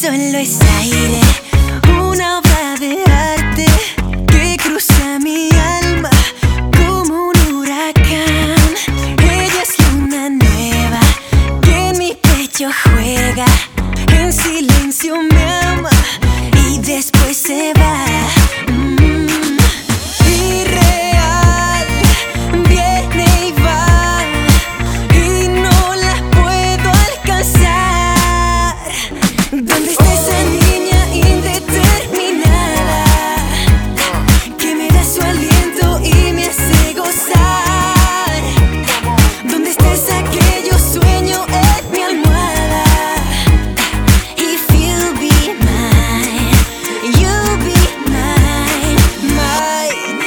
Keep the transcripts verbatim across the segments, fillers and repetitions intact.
solo es aire, una obra de arte que cruza mi alma como un huracán. Ella es luna nueva que en mi pecho juega, en silencio me ama y después se va. Mm. Irreal, viene y va y no la puedo alcanzar. ¿Dónde está esa niña indeterminada que me da su aliento y me hace gozar? ¿Dónde está esa que yo sueño en mi almohada? If you be mine, you'll be mine, mine.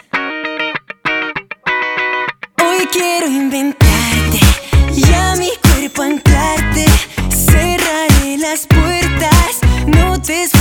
Hoy quiero inventarte y a mi cuerpo anclarte. Cerraré las puertas, no te